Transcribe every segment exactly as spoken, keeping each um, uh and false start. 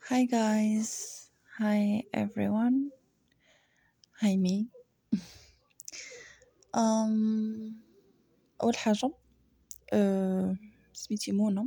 Hi guys. Hi everyone. Hi me. um أول حاجة uh, سميتي منى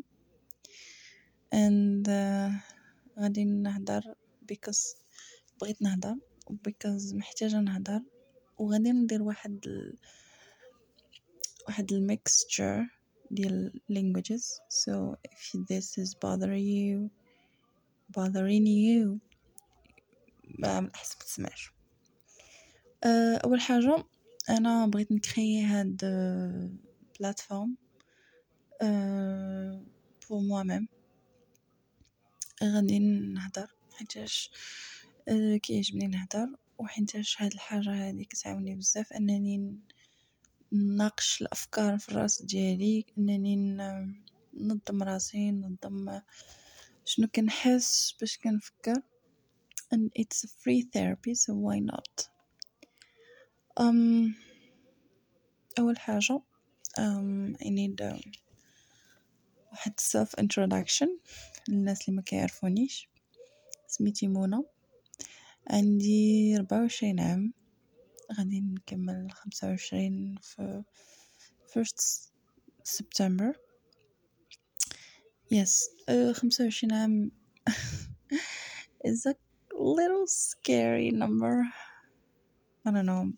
and uh, غادي نهدر because بغيت نهدر because محتاجة نهدر وغادي ندير واحد ال... واحد الميكستشر ديال languages. So if this is bothering you bothering you ما أحسن متسمعش. أه أول حاجة أنا بغيت نكري هاد بلاتفورم أه pour moi-même. غادي نهدر حيتاش أه كيعجبني نهدر وحيتاش هاد الحاجة هادي كتعاوني بزاف أنني نناقش الأفكار في الراس ديالي، أنني ننظم راسي، ننظم شنو كنحس باش كنفكر and it's a free therapy so why not. um أول حاجة um, I need uh, واحد self introduction للناس اللي ما كيعرفونيش. سميتي منى، عندي أربعة وعشرين عام، غادي نكمل خمسة وعشرين في first September. yes uh, خمسة وعشرين عام is a little scary number. I don't know,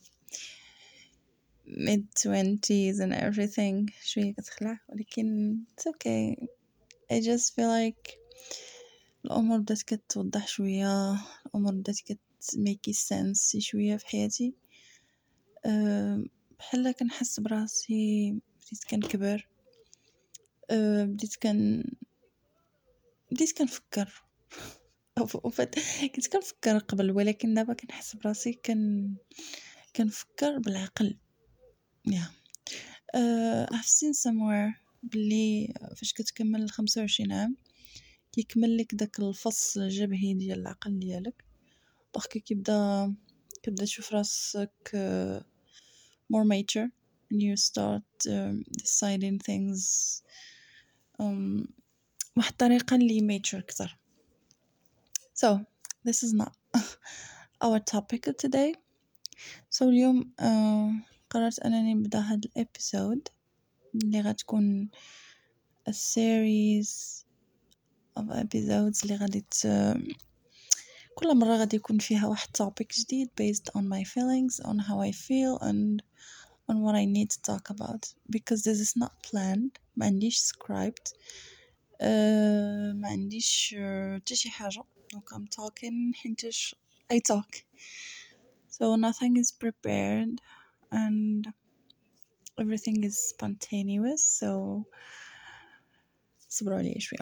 mid twenties and everything شوية كتخلع ولكن it's okay. I just feel like الأمور بدات كتوضح شوية، الأمور بدات كت make sense شوية في حياتي. أه بحال كنحس براسي بديت كنكبر. أه بديت كن بديت كنفكر وفات كنت كنفكر قبل ولكن دابا كنحس براسي كن كنفكر بالعقل. yeah uh, I've seen somewhere بلي فاش كتكمل خمسة وعشرين عام كيكمل لك داك الفص الجبهي ديال العقل ديالك، باسكو كيبدا كتبدا تشوف راسك uh, more mature and you start um, deciding things um, واحد الطريقة اللي mature أكثر. so this is not our topic today. so اليوم uh, قررت أنني نبدأ هاد الابيسود اللي غتكون a series of episodes اللي غادي كل مرة غادي يكون فيها واحد topic جديد based on my feelings, on how I feel and on what I need to talk about because this is not planned. ما عنديش script uh, ما عنديش حتى شي حاجة donc I'm talking حيتاش I talk so nothing is prepared and everything is spontaneous. so صبروا عليا شوية.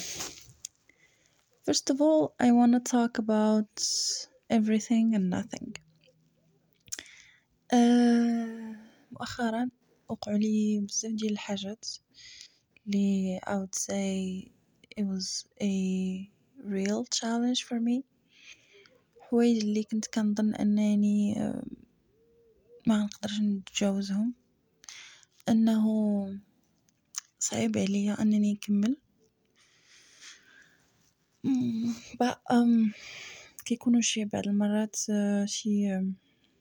First of all, I want to talk about everything and nothing. أه مؤخرا وقعوا لي بزاف ديال الحاجات اللي I would say it was a real challenge for me. حوايج اللي كنت كنظن أنني أه ما نقدرش نتجاوزهم، أنه صعيب عليا أنني نكمل. but um, كيكونوا شي بعض المرات uh, شي uh,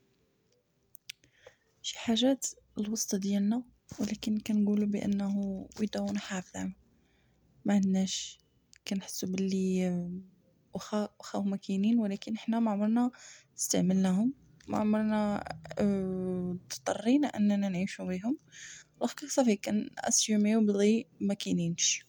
شي حاجات الوسط ديالنا ولكن كنقولوا بانه we don't have them، ما عندناش، كنحسوا باللي واخا واخا هما كاينين ولكن حنا ما عمرنا استعملناهم، ما عمرنا اضطرينا اننا نعيشوا بهم لوغ صافي كان اسيوميو بلي ما كاينينش.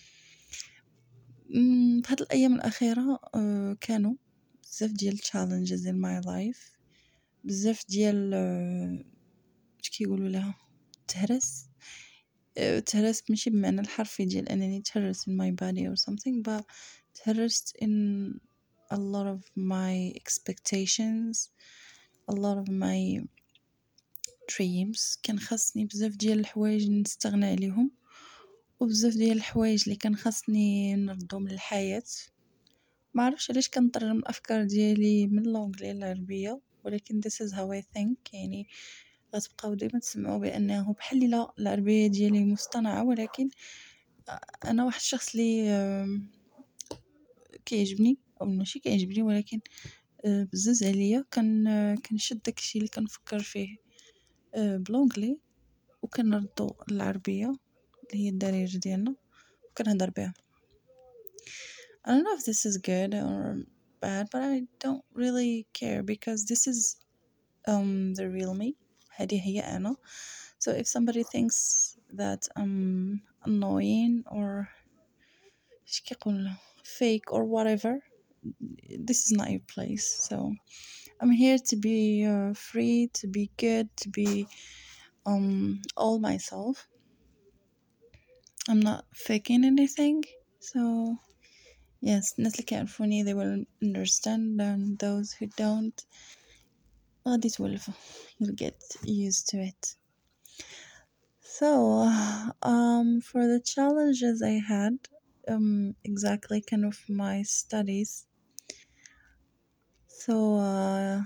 في هاد الايام الاخيره كانوا بزاف ديال challenges in my life، بزاف ديال اش كيقولوا لها تهرس تهرست ماشي بمعنى الحرفي ديال انني تهرست in my body or something but تهرست in a lot of my expectations, a lot of my dreams. كان خاصني بزاف ديال الحوايج نستغنى عليهم وبزاف ديال الحوايج اللي كان خاصني نردهم للحياة. ما عرفش علاش كنترجم الافكار ديالي من اللونجلي للعربيه ولكن this is how I think. يعني غتبقاو دائما تسمعوا بانه بحال لا العربيه ديالي مصطنعه ولكن انا واحد الشخص اللي كيعجبني أو ماشي كيعجبني ولكن أه بزز عليا كان كنشد داكشي اللي كنفكر فيه أه بلونجلي وكنردو للعربية اللي هي الدارجة ديالنا وكنهضر بها. I don't know if this is good or bad, but I don't really care because this is um the real me. هذه هي أنا. So if somebody thinks that I'm annoying or ايش كيقول fake or whatever, this is not your place. So I'm here to be uh, free, to be good, to be um all myself. I'm not faking anything. So yes, الناس اللي كيعرفوني they will understand, and those who don't غادي تولفوا. You'll get used to it. So um for the challenges I had um exactly kind of my studies. So uh,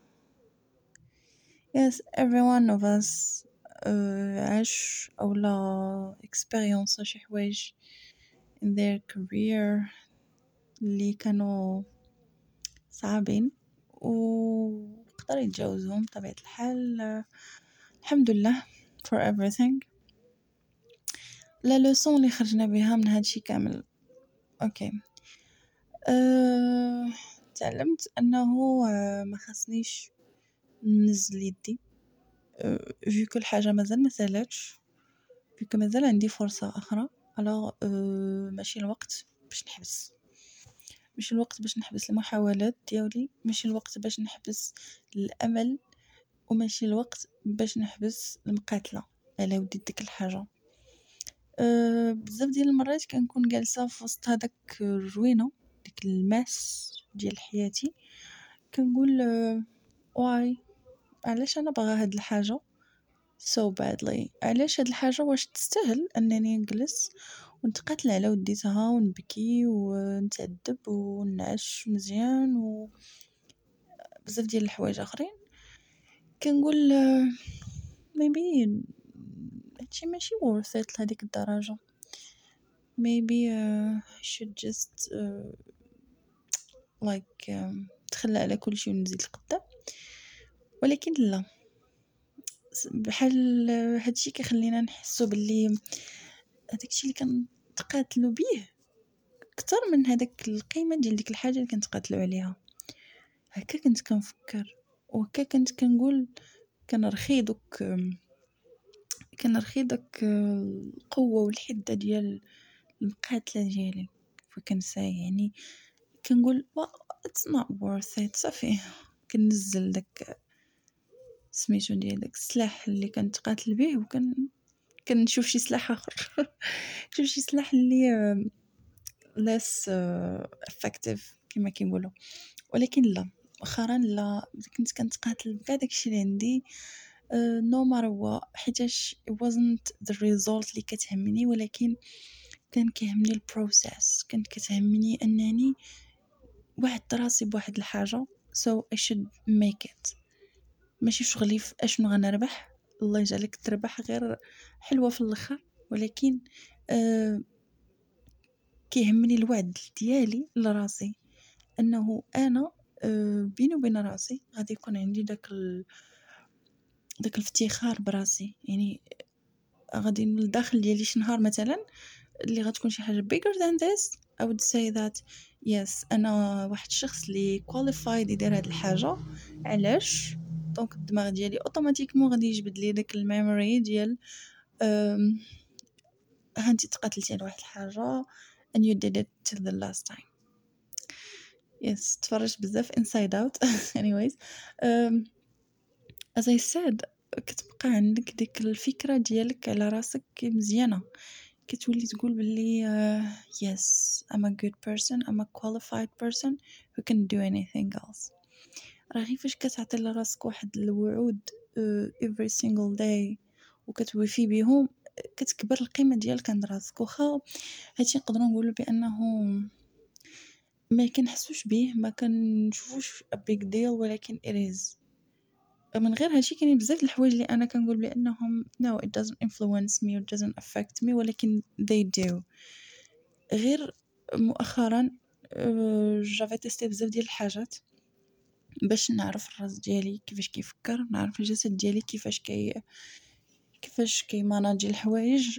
yes, every one of us uh, عاش أو لا experience شي حوايج in their career اللي كانوا صعبين وقدر يتجاوزهم بطبيعة الحال. الحمد لله for everything. لا لوسون اللي خرجنا بها من هادشي كامل اوكي أه... تعلمت انه أه... ما خصنيش ننزل يدي أه... في كل حاجه مازال ما سالاتش في كل مازال عندي فرصه اخرى على أه... ماشي الوقت باش نحبس ماشي الوقت باش نحبس المحاولات ديالي ماشي الوقت باش نحبس الامل وماشي الوقت باش نحبس المقاتله على ودي ديك الحاجه. أه بزاف ديال المرات كنكون جالسه في وسط هذاك الروينه ديك الماس ديال حياتي كنقول أه واي علاش انا باغا هاد الحاجه so badly علاش هاد الحاجه واش تستاهل انني نجلس ونتقاتل على وديتها ونبكي ونتعذب ونعش مزيان و بزاف ديال الحوايج اخرين كنقول أه maybe هادشي ماشي worth it لهاديك الدرجه. maybe uh, I should just uh, like um, تخلى على كل شيء ونزيد القدام ولكن لا بحال هادشي كيخلينا نحسو باللي هداكشي اللي كنتقاتلو بيه اكثر من هذاك القيمه ديال ديك الحاجه اللي كنتقاتلو عليها. هكا كنت كنفكر وهكا كنت كنقول كنرخي دوك كنرخي داك القوه والحده ديال المقاتله ديالي فكنساي يعني كنقول it's not worth it صافي كننزل داك سميتو ديال داك السلاح اللي كنتقاتل به وكن كنشوف شي سلاح اخر نشوف شي سلاح اللي less effective كما كيقولوا. ولكن لا مؤخرا لا كنت كنتقاتل بكاع داكشي اللي عندي نو مار هو حيتاش it wasn't the result اللي كتهمني ولكن كان كيهمني البروسيس كانت كتهمني انني واحد راسي بواحد الحاجه so I should make it ماشي شغلي في اشنو غنربح الله يجعلك تربح غير حلوه في الاخر ولكن أه كيهمني الوعد ديالي لراسي انه انا أه بيني وبين راسي غادي يكون عندي داك ال... داك الافتخار براسي يعني غادي من الداخل ديالي شي نهار مثلا اللي غتكون شي حاجه bigger than this I would say that yes انا واحد الشخص اللي qualified يدير هاد الحاجه علاش دونك الدماغ ديالي اوتوماتيكمون غادي يجبد لي داك الميموري ديال أم... هانتي تقاتلتي على واحد الحاجه and you did it till the last time. yes تفرجت بزاف inside out anyways um, as I said كتبقى عندك ديك الفكره ديالك على راسك مزيانه كتولي تقول باللي uh, yes I'm a good person I'm a qualified person who can do anything else. راه غير فاش كتعطي لراسك واحد الوعود uh, every single day وكتوفي بهم كتكبر القيمه ديالك عند راسك. واخا هادشي نقدروا نقولوا بانه ما كنحسوش به ما كنشوفوش a big deal ولكن it is من غير هادشي كاينين بزاف الحوايج اللي انا كنقول بانهم no it doesn't influence me or doesn't affect me ولكن they do. غير مؤخرا جافي تيستي بزاف ديال الحاجات باش نعرف الراس ديالي كيفاش كيفكر، نعرف الجسد ديالي كيفاش كي كيفاش كيماناجي الحوايج.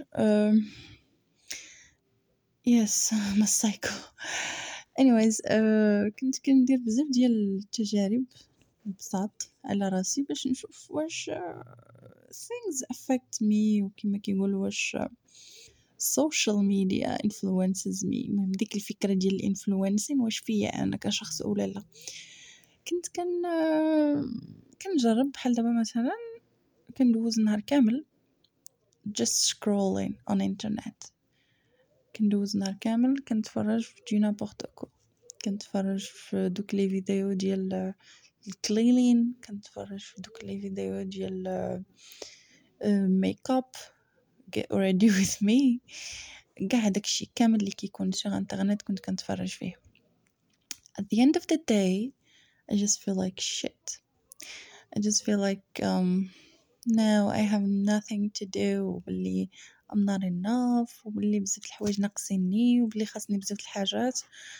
يس ما سايكو. anyways uh, كنت كندير بزاف ديال التجارب بساط على راسي باش نشوف واش uh, things affect me وكما كيقولوا واش uh, social media influences me. المهم ديك الفكرة ديال الانفلونسين واش فيا انا كشخص ولا لا. كنت كان uh, كنجرب بحال دابا مثلا كندوز نهار كامل just scrolling on internet. كندوز نهار كامل كنتفرج في دي نابورت كو، كنتفرج في دوك لي فيديو ديال الكلينين، كنتفرج في دوك لي فيديو ديال ميك اب get ready with me. كاع داكشي كامل اللي كيكون سوغ انترنت كنت كنتفرج فيه. at the end of the day I just feel like shit. I just feel like um now I have nothing to do وبلي I'm not enough وبلي بزاف الحوايج ناقصيني وبلي خاصني بزاف الحاجات.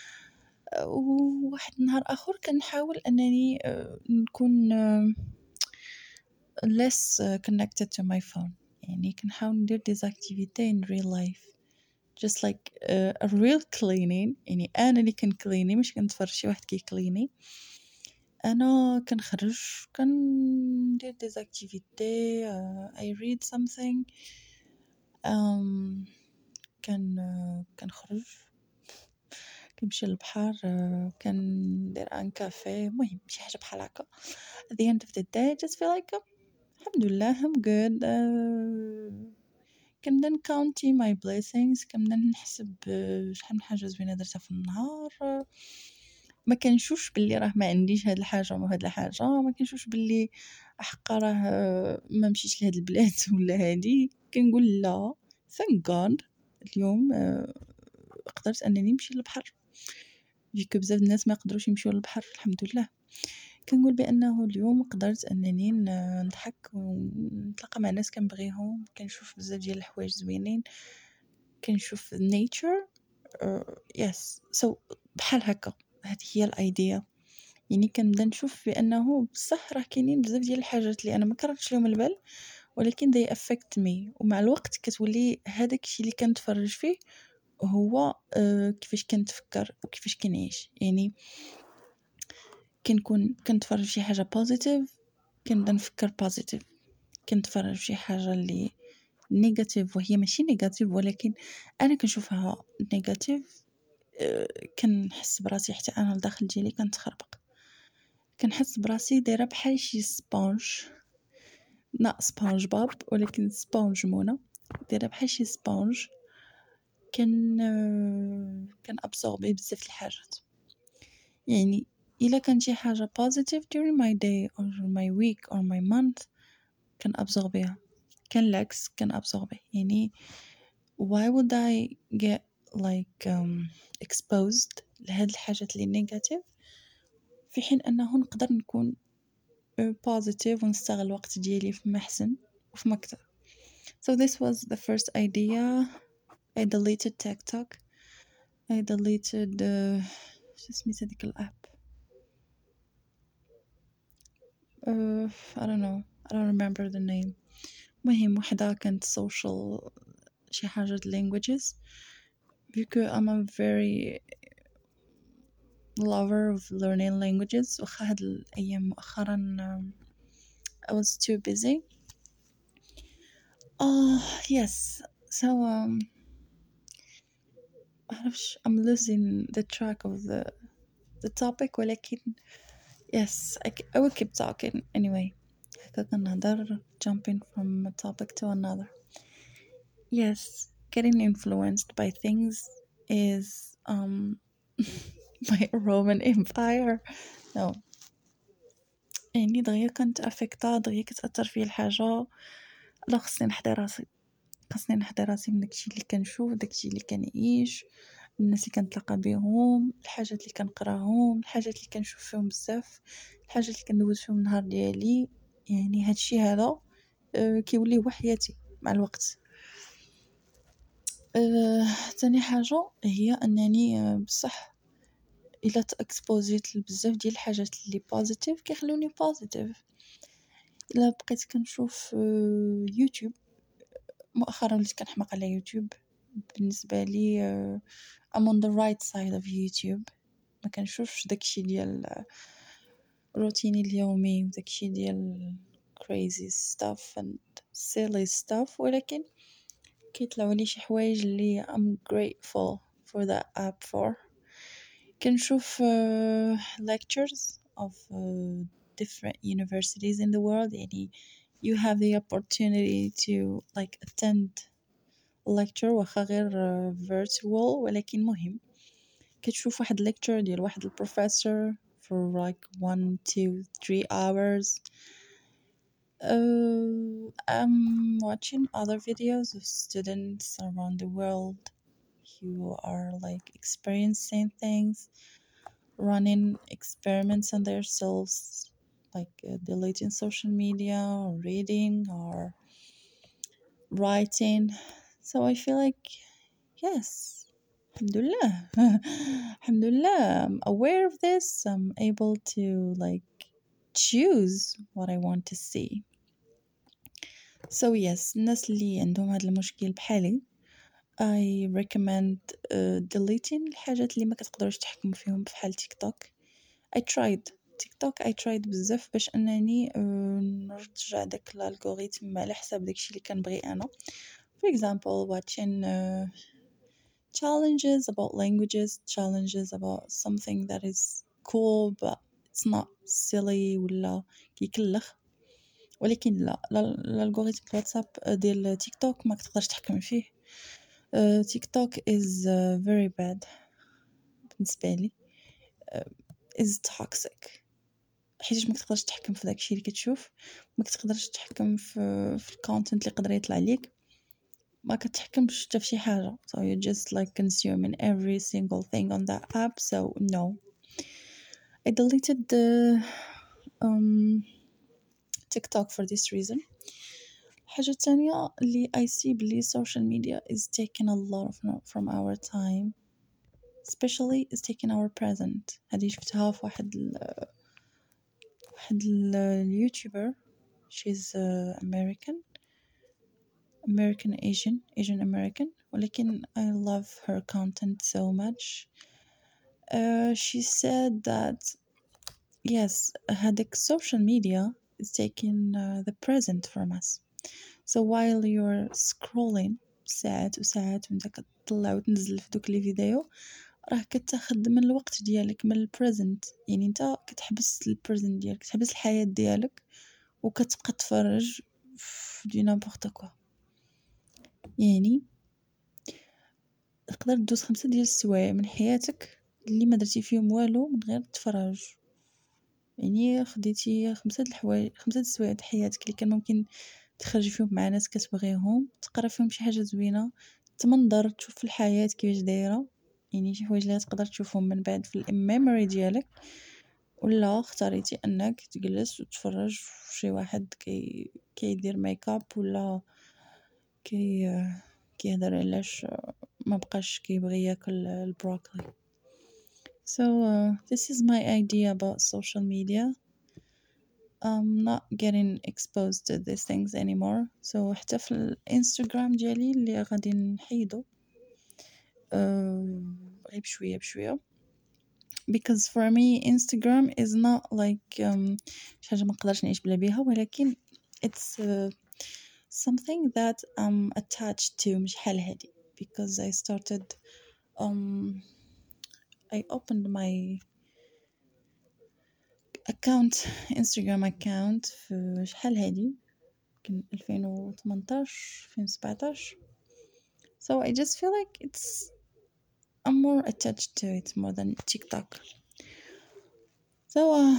وواحد النهار اخر كنحاول انني نكون less connected to my phone. يعني كنحاول ندير des activités in real life just like uh, a real cleaning. يعني انا اللي كنكليني مش كنتفرج شي واحد كيكليني. انا كنخرج كندير des activités uh, I read something um, كان uh, كنخرج كنمشي للبحر uh, كندير ان كافي. المهم شي حاجه بحال هكا. at the end of the day just feel like uh, الحمد لله I'm good. uh, كنبدا نكاونتي my blessings، كنبدا نحسب شحال من حاجه زوينه درتها في النهار. uh, ما كنشوفش باللي راه ما عنديش هاد الحاجه وهاد الحاجه، ما كنشوفش باللي حقا راه ما مشيتش لهاد البلاد ولا هادي. كنقول لا thank god اليوم قدرت انني نمشي للبحر فيكو بزاف الناس ما يقدروش يمشيو للبحر. الحمد لله كنقول بانه اليوم قدرت انني نضحك ونتلاقى مع ناس كنبغيهم، كنشوف بزاف ديال الحوايج زوينين، كنشوف nature. يس uh, سو yes. so, بحال هكا هذه هي الايديا. يعني كنبدا نشوف بانه بصح راه كاينين بزاف ديال الحاجات اللي انا ما كرهتش لهم البال ولكن they affect me. ومع الوقت كتولي هذاك الشيء اللي كنتفرج فيه هو uh, كيفاش كنتفكر وكيفاش كنعيش. يعني كنكون كنتفرج شي حاجه بوزيتيف كنبدا نفكر بوزيتيف، كنتفرج شي حاجه اللي نيجاتيف وهي ماشي نيجاتيف ولكن انا كنشوفها نيجاتيف أه كنحس براسي حتى انا الداخل ديالي كنتخربق، كنحس براسي دايره بحال شي سبونج، لا سبونج بوب ولكن سبونج مونا، دايره بحال شي سبونج كن أه كان ابسوربي بزاف الحاجات. يعني الا كان شي حاجه positive during my day or my week or my month كان ابسوربيها، كان العكس كان ابسوربي. يعني why would I get like um, exposed لهاد الحاجات اللي نيجاتيف في حين انه نقدر نكون positive ونستغل الوقت ديالي في محسن وفي مكتب. so this was the first idea. I deleted TikTok. I deleted uh, شو اسميت هذيك الاب uh, I don't know I don't remember the name. مهم وحدة كانت social شي حاجة languages because I'm a very lover of learning languages. وخا هاد الأيام مؤخرا um, I was too busy. Oh yes so um, معرفش I'm losing the track of the the topic ولكن yes I, I will keep talking anyway. هكا كنهضر jumping from a topic to another. Yes, getting influenced by things is um my Roman Empire. No. يعني دغيا كنت افكتا دغيا كتأثر فيا الحاجة. لا خصني نحضي راسي، خصني نحضي راسي من داكشي اللي كنشوف، داكشي اللي كنعيش، الناس اللي كنتلاقى بهم، الحاجات اللي كنقراهم، الحاجات اللي كنشوف فيهم بزاف، الحاجات اللي كندوز فيهم النهار ديالي. يعني هادشي هذا أه كيولي هو حياتي مع الوقت. أه تاني حاجة هي أنني أه بصح إلا تأكسبوزيت لبزاف ديال الحاجات اللي بوزيتيف كيخلوني بوزيتيف. إلا بقيت كنشوف آه، يوتيوب مؤخرا وليت كنحماق على يوتيوب. بالنسبة لي آه، I'm on the right side of يوتيوب، ما كنشوفش داكشي ديال روتيني اليومي وداكشي ديال crazy stuff and silly stuff، ولكن كيطلعوا لي شي حوايج اللي I'm grateful for that app for. كنشوف uh, lectures of uh, different universities in the world، يعني you have the opportunity to like attend a lecture واخا غير uh, virtual، ولكن مهم كتشوف واحد lecture ديال واحد البروفيسور for like one two three hours. uh, I'm watching other videos of students around the world who are like experiencing things, running experiments on themselves, like uh, deleting social media or reading or writing. So I feel like yes, alhamdulillah. Alhamdulillah, I'm aware of this. I'm able to like choose what I want to see. So yes, الناس اللي عندهم هذا المشكل بحالي I recommend uh, deleting الحاجات اللي ما كتقدروش تحكموا فيهم بحال تيك توك. I tried تيك توك I tried بزاف باش انني uh, نرجع داك الالغوريثم على حساب داكشي اللي كنبغي انا. For example, watching uh, challenges about languages, challenges about something that is cool but it's not silly ولا كيكلخ. ولكن لا الالغوريثم الواتساب ديال تيك توك ما كتقدرش تحكم فيه. تيك توك is uh, very bad بالنسبه لي uh, is toxic حيت ما كتقدرش تحكم في داكشي اللي كتشوف، ما كتقدرش تحكم في في الكونتنت اللي يقدر يطلع ليك، ما كتحكمش حتى في شي حاجه. So you just like consuming every single thing on that app. So no, I deleted the um, TikTok for this reason. الحاجة الثانية اللي I see بلي social media is taking a lot of from our time, especially is taking our present. هذه شفتها في واحد ال واحد اليوتيوبر. she's uh, American American Asian Asian American، ولكن I love her content so much. uh, she said that yes, هذاك social media is taking uh, the present from us. So while you're scrolling ساعات وساعات وانت كتطلع وتنزل في دوك لي فيديو، راه كتاخد من الوقت ديالك، من البريزنت. يعني انت كتحبس البريزنت ديالك، كتحبس الحياة ديالك وكتبقى تفرج في دي نابورت كوا. يعني تقدر تدوز خمسة ديال السوايع من حياتك اللي ما درتي فيهم والو من غير تفرج. يعني خديتي خمسة د الحوايج، خمسة د السوايع د حياتك اللي كان ممكن تخرجي فيهم مع ناس كتبغيهم، تقرا فيهم شي حاجه زوينه، تمنظر، تشوف الحياه كيفاش دايره. يعني شي حوايج اللي تقدر تشوفهم من بعد في الميموري ديالك، ولا اختاريتي انك تجلس وتفرج في شي واحد كي كيدير ميك اب ولا كي كيهضر علاش ما بقاش كيبغي ياكل البروكلي. So uh, this is my idea about social media. I'm not getting exposed to these things anymore. So حتى في الانستغرام ديالي اللي غادي نحيدو غير بشوية بشوية، because for me Instagram is not like um, شي حاجة ما نقدرش نعيش بلا بيها، ولكن it's uh, something that I'm attached to مش حال هادي. because I started um, I opened my account Instagram account في شحال هادي يمكن ألفين وثمنطاش ألفين وسبعطاش. So I just feel like it's I'm more attached to it more than TikTok. So uh,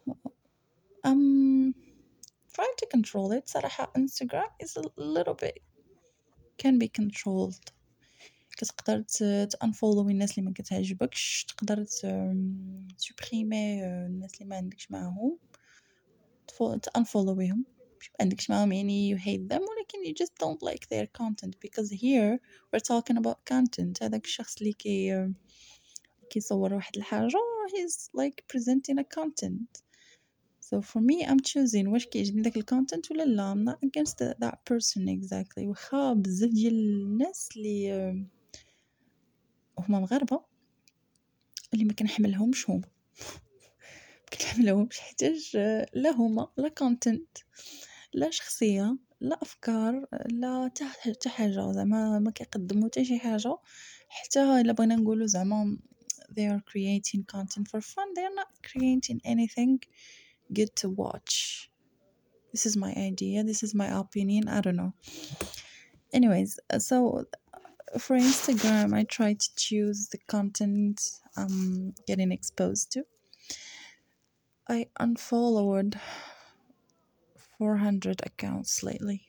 I'm trying to control it. صراحة Instagram is a little bit can be controlled. كتقدر تانفولو الناس اللي ما كتعجبكش، تقدر تسوبريمي الناس اللي ما عندكش معاهم، تانفولويهم مش ما عندكش معاهم يعني you hate them، ولكن you just don't like their content. because here we're talking about content. هذاك الشخص اللي كي كيصور واحد الحاجة he's like presenting a content. So for me I'm choosing واش كيعجبني داك الكونتنت ولا لا. I'm not against that, that person exactly. واخا بزاف ديال الناس اللي آه، هما مغاربة اللي ما كنحملهمش هما ما كنحملهمش حيتاش آه، لا هما لا كونتنت لا شخصية لا افكار لا حتى حتى حاجة زعما ما كيقدموا حتى شي حاجة. حتى الا بغينا نقولوا زعما they are creating content for fun, they are not creating anything good to watch. This is my idea, this is my opinion, I don't know. Anyways, uh, so for Instagram I try to choose the content I'm getting exposed to. I unfollowed four hundred accounts lately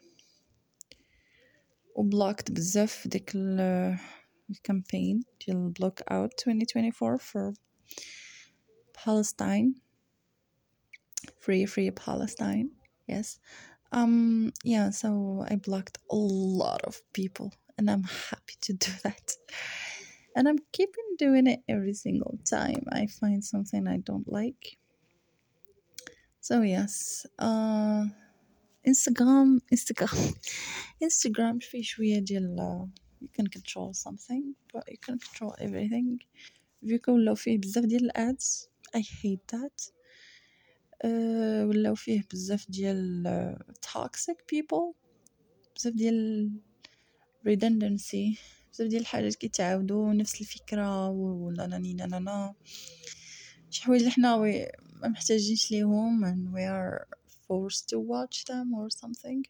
وبلوكت بزاف ديك ال الكامبين ديال block out twenty twenty-four for Palestine, free free Palestine. Yes. Um yeah, so I blocked a lot of people and I'm happy to do that. And I'm keeping doing it every single time I find something I don't like. So yes, uh Instagram Instagram Instagram فيه شوية ديال you can control something but you can control everything. فيكو ولاو فيه بزاف ديال الادز I hate that. أه ولاو فيه بزاف ديال uh, toxic people, بزاف ديال redundancy, بزاف ديال الحاجات كيتعاودوا نفس الفكرة ولا ناني نانا شي حوايج اللي حنا ما محتاجينش ليهم and we are forced to watch them or something.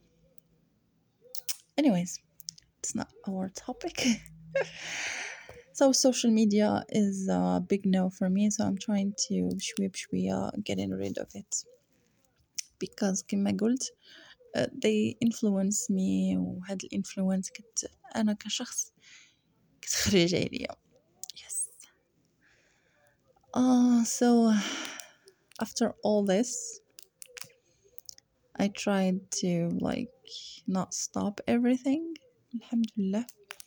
Anyways, it's not our topic. So social media is a big no for me, so I'm trying to بشوية بشوية getting rid of it because كما قلت uh, they influence me وهاد الانفلونس كت أنا كشخص كتخرج عليا. Yes. Uh, so after all this I tried to like not stop everything alhamdulillah.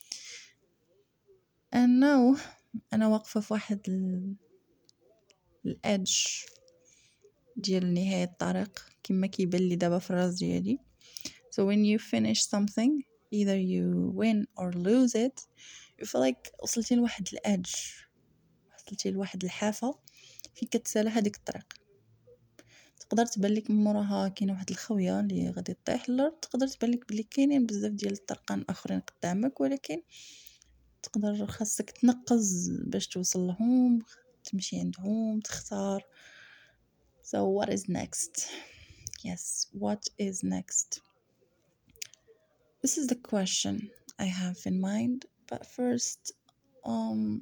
and now أنا واقفة في واحد ال... الادج ديال نهاية الطريق كما كيبان لي دابا في الراس ديالي. So when you finish something either you win or lose it, you feel like وصلتي لواحد الادج, وصلتي لواحد الحافة فين كتسالى هذيك الطريق. تقدر تبان لك من موراها كاينه واحد الخويه اللي غادي تطيح الارض, تقدر تبان لك بلي كاينين بزاف ديال الطرقان اخرين قدامك, ولكن تقدر خاصك تنقز باش توصل لهم, تمشي عندهم, تختار. So what is next? Yes, what is next? This is the question I have in mind. But first, um,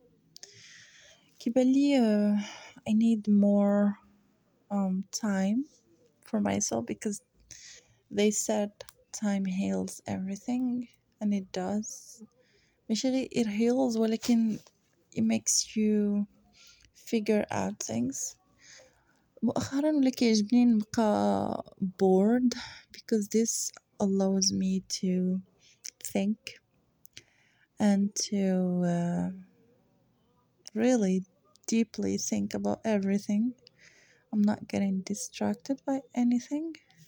كيبان لي uh, I need more um time for myself because they said time heals everything, and it does. ماشي غير it heals ولكن it makes you figure out things. مؤخرا ولا كيعجبني نبقى bored because this allows me to think and to uh, really deeply think about everything. I'm not getting distracted by anything.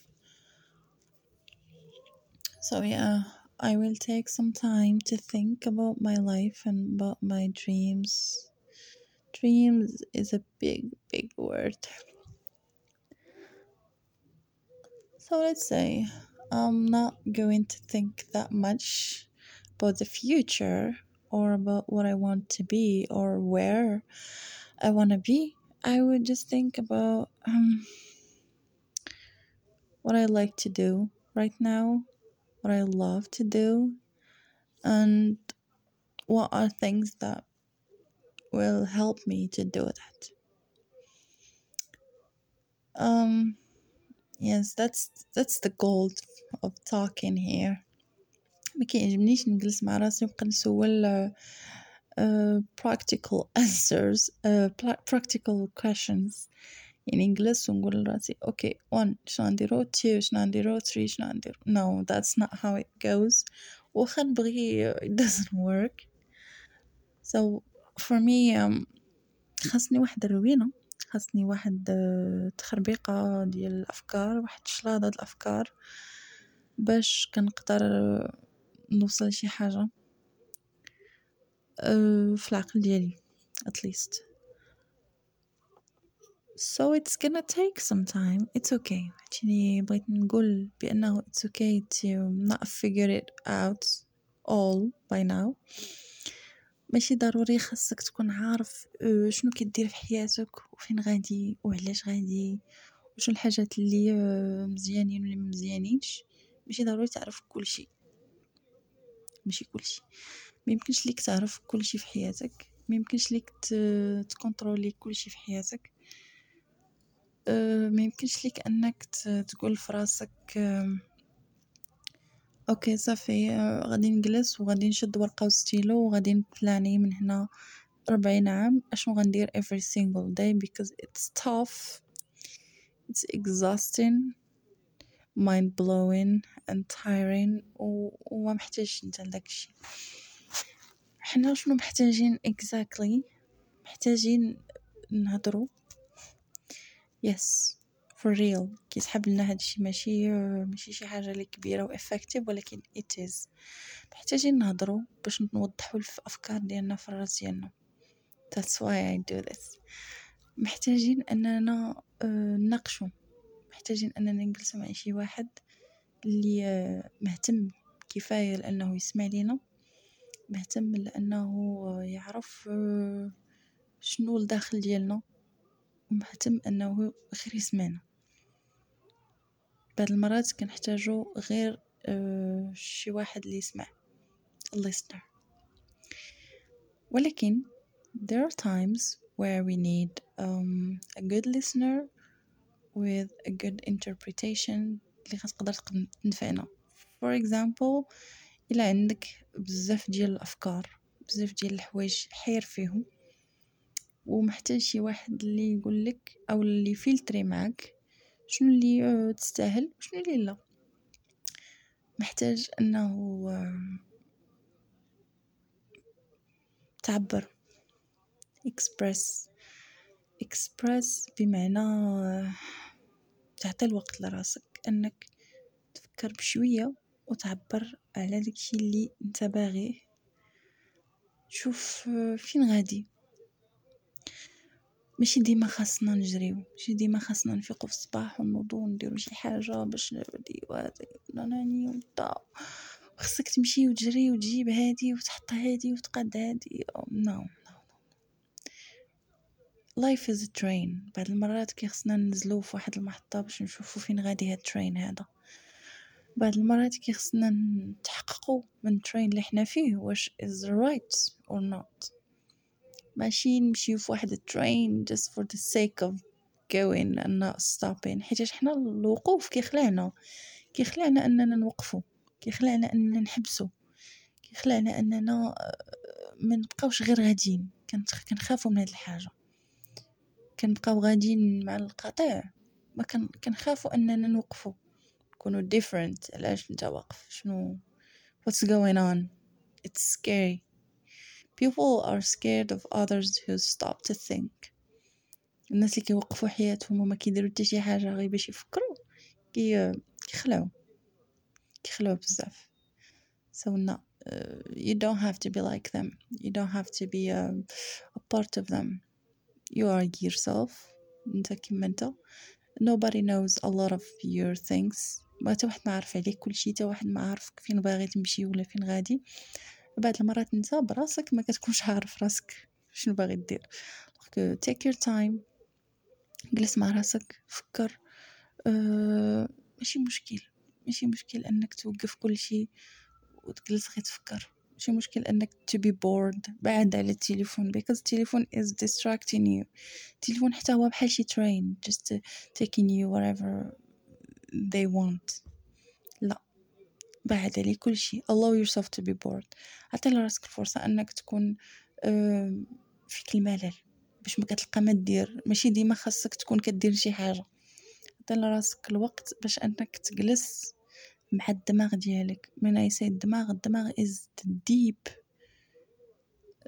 So yeah, I will take some time to think about my life and about my dreams. Dreams is a big, big word. So let's say I'm not going to think that much about the future or about what I want to be or where I want to be. I would just think about um, what I like to do right now, what I love to do, and what are things that will help me to do that. Um, yes, that's that's the goal of talking here. ما كيعجبنيش نجلس مع راسي ونبقى نسول uh, uh, practical answers, uh, practical questions. يعني نجلس ونقول لراسي okay one شنو نديرو, two شنو نديرو, three شنو نديرو. No, that's not how it goes. واخا نبغي it doesn't work. So for me um, خاصني واحد الروينة، خاصني واحد تخربيقة ديال الأفكار، واحد شلاضة د الأفكار باش كنقدر نوصل لشي حاجة في العقل ديالي at least. So it's gonna take some time. It's okay. عشان بغيت نقول بأنه it's okay to not figure it out all by now. ماشي ضروري خاصك تكون عارف شنو كدير في حياتك وفين غادي وعلاش غادي وشنو الحاجات اللي مزيانين واللي مزيانينش. ماشي ضروري تعرف كل شيء، ماشي كل شيء. ما يمكنش ليك تعرف كل شيء في حياتك، ما يمكنش ليك تكونترولي كل شيء في حياتك. ما يمكنش ليك انك تقول في راسك اوكي صافي غادي نجلس وغادي نشد ورقه وستيلو وغادي نبلاني من هنا أربعين عام اشنو غندير every single day because it's tough, it's exhausting, mind blowing and tiring وما محتاجش انت لداك الشيء. حنا شنو محتاجين exactly؟ محتاجين نهضروا yes for real. كيسحب لنا هذا الشيء ماشي ماشي شي حاجه اللي كبيره وافكتيف، ولكن it is محتاجين نهضروا باش نوضحوا الافكار ديالنا في الراس ديالنا. that's why I do this. محتاجين اننا نناقشوا، محتاجين اننا نجلس مع شي واحد اللي مهتم كفايه لانه يسمع لينا، مهتم لانه يعرف شنو الداخل ديالنا، ومهتم انه غير يسمعنا. بعض المرات كنحتاجو غير أه شي واحد اللي يسمع listener. ولكن there are times where we need um, a good listener with a good interpretation اللي غتقدر تنفعنا. for example إلا عندك بزاف ديال الأفكار، بزاف ديال الحوايج حير فيهم، ومحتاج شي واحد اللي يقول لك او اللي يفلتري معك شنو اللي تستاهل وشنو اللي لا. محتاج انه تعبر express express بمعنى تعطي الوقت لراسك انك تفكر بشويه وتعبر على داكشي اللي انت باغيه. شوف فين غادي، ماشي ديما خاصنا نجريو، ماشي ديما خاصنا نفيقوا في الصباح ونوضوا ونديروا شي حاجه باش نبدي وهذا ناني ودا خصك تمشي وتجري وتجيب هادي وتحط هادي وتقاد هادي. نو no. life is a train. بعض المرات كيخصنا ننزلوا في واحد المحطه باش نشوفوا فين غادي هاد الترين هذا. بعض المرات كيخصنا نتحققوا من الترين اللي حنا فيه واش is right or not. ماشي نمشيو في واحد الترين just for the sake of going and not stopping. حيت حنا الوقوف كيخلعنا كيخلعنا اننا نوقفوا، كيخلعنا اننا نحبسوا، كيخلعنا اننا ما نبقاوش غير غاديين. كنخافوا من هذه الحاجه، كنبقاو غاديين مع القطيع، ما كنخافوا اننا نوقفوا نكونوا different. علاش انت واقف؟ شنو what's going on? It's scary. People are scared of others who stop to think. الناس اللي كيوقفوا حياتهم وما كيديروا حتى شي حاجه غير باش يفكروا كي كيخلعوا كيخلعوا بزاف. so no uh, you don't have to be like them, you don't have to be a, a part of them. you are yourself. انت كيما انت. nobody knows a lot of your things. ما تا واحد ما عارف عليك كل شيء، تا واحد ما عارفك فين باغي تمشي ولا فين غادي. بعض المرات انت براسك ما كتكونش عارف راسك شنو باغي دير. take your time، جلس مع راسك فكر. أه ماشي مشكل ماشي مشكل انك توقف كل شيء وتجلس غير تفكر. ماشي مشكل انك to be bored. بعد على التليفون because التليفون is distracting you. التليفون حتى هو بحال شي train just taking you wherever they want. لا، بعد عليه كل شيء. allow yourself to be bored. عطي لراسك الفرصة انك تكون أه فيك الملل باش ما كتلقى ما دير. ماشي ديما خاصك تكون كدير شي حاجه. عطي لراسك الوقت باش انك تجلس مع الدماغ ديالك. من اي سي الدماغ الدماغ is the deep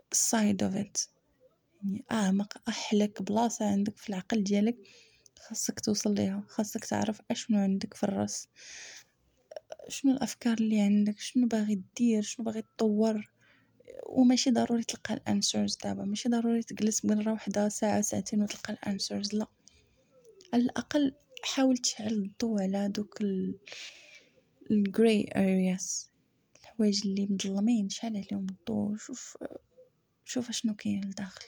side of it. يعني أعمق أحلك بلاصة عندك في العقل ديالك خاصك توصل ليها، خاصك تعرف أشنو عندك في الراس، شنو الأفكار اللي عندك، شنو باغي دير، شنو باغي تطور. وماشي ضروري تلقى الانسرز دابا، ماشي ضروري تجلس مرة واحدة ساعة ساعتين وتلقى الانسرز، لا، على الأقل حاول تشعل الضوء على دوك الجراي areas، الحوايج اللي مظلمين، شعل عليهم الضوء، شوف شوف شنو كاين لداخل.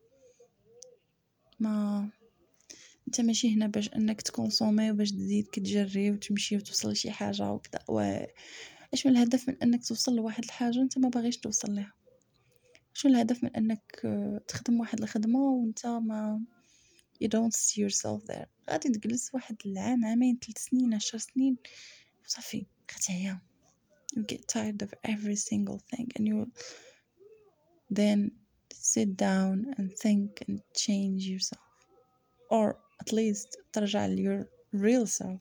ما انت ماشي هنا باش انك تكونسومي وباش تزيد كتجري وتمشي وتوصل لشي حاجه وكذا و... اش من الهدف من انك توصل لواحد الحاجه انت ما باغيش توصل لها؟ شو الهدف من انك آه، تخدم واحد الخدمه وانت ما you don't see yourself there؟ غادي تجلس واحد العام، عامين، ثلاث سنين، عشر سنين، وصافي غتعيا. you get tired of every single thing and you then sit down and think and change yourself, or at least ترجع ل your real self.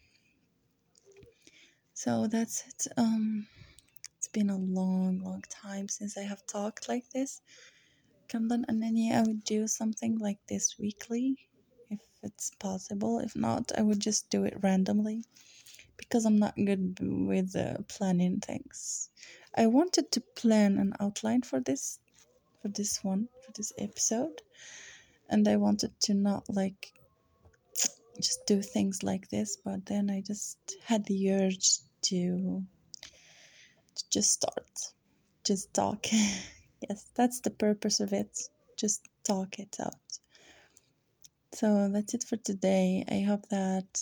So that's it. Um, it's been a long, long time since I have talked like this. كنظن أنني I would do something like this weekly if it's possible. If not, I would just do it randomly because I'm not good with uh, planning things. I wanted to plan an outline for this, for this one, for this episode, and I wanted to not like just do things like this, but then I just had the urge to, to just start, just talk. Yes, that's the purpose of it. Just talk it out. So that's it for today. I hope that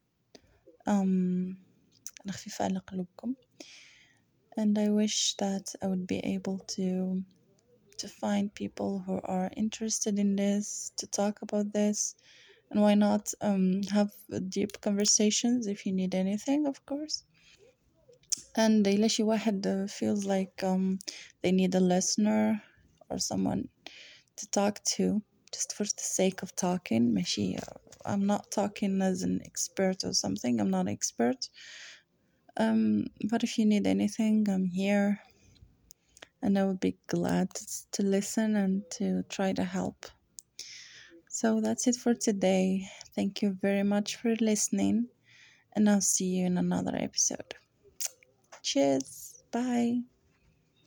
um أنا خفيفة على قلوبكم, and I wish that I would be able to to find people who are interested in this, to talk about this, and why not um have deep conversations if you need anything, of course. And إلا شي واحد uh, feels like um they need a listener or someone to talk to just for the sake of talking, ماشي uh, I'm not talking as an expert or something, I'm not an expert. Um, but if you need anything, I'm here, and I would be glad to listen and to try to help. So that's it for today. Thank you very much for listening, and I'll see you in another episode. Cheers. Bye.